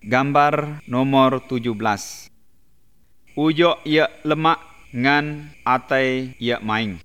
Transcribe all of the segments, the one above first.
Gambar nomor 17. Ujok ia lemak ngan atai ia maing.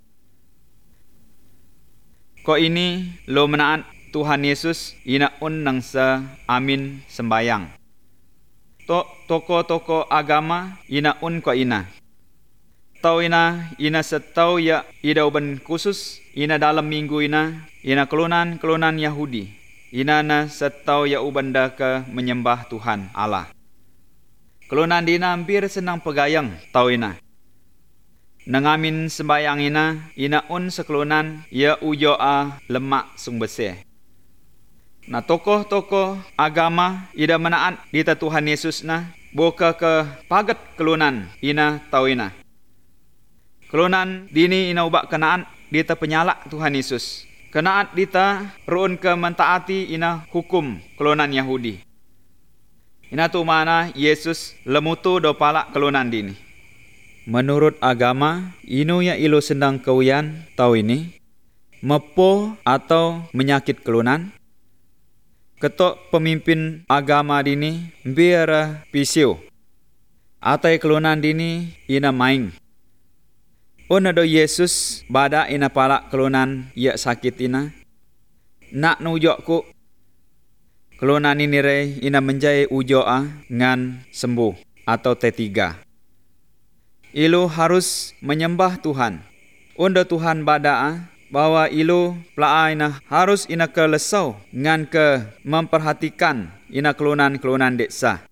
Ko ini lo menaat Tuhan Yesus ina un nangsa amin sembayang. Toko-toko agama ina un ko ina. Tau ina setau ya ida uban khusus ina dalam minggu ina kelunan Yahudi. Ina na setau ya uban da ke menyembah Tuhan Allah. Kelunan dina hampir senang pegayang tau ina. Nangamin sembayang ina un sekelunan ya ujo lemak sung bese. Nah tokoh-tokoh agama ida menaat dita Tuhan Yesus na boka ke paget kelunan ina tau ina. Kelunan dini ina ubak kenaan dita penyalak Tuhan Yesus. Kenaat dita ruun ke mentaati ina hukum kelunan Yahudi. Ina tu mana Yesus lemutu do palak kelunan dini. Menurut agama, inu ya ilo sedang kawian tau ini, mepo atau menyakit kelunan. Ketok pemimpin agama dini biara pisio. Atai kelunan dini ina maing. Onado Yesus bada ina palak kelunan ia sakit ina. Nak nujokku kelunan ini re ina menjai ujoa ngan sembuh atau T3. Ilu harus menyembah Tuhan. Onda Tuhan bada bahwa ilu pelaa ina harus ina ke lesau ngan ke memperhatikan ina kelunan-kelunan deksa.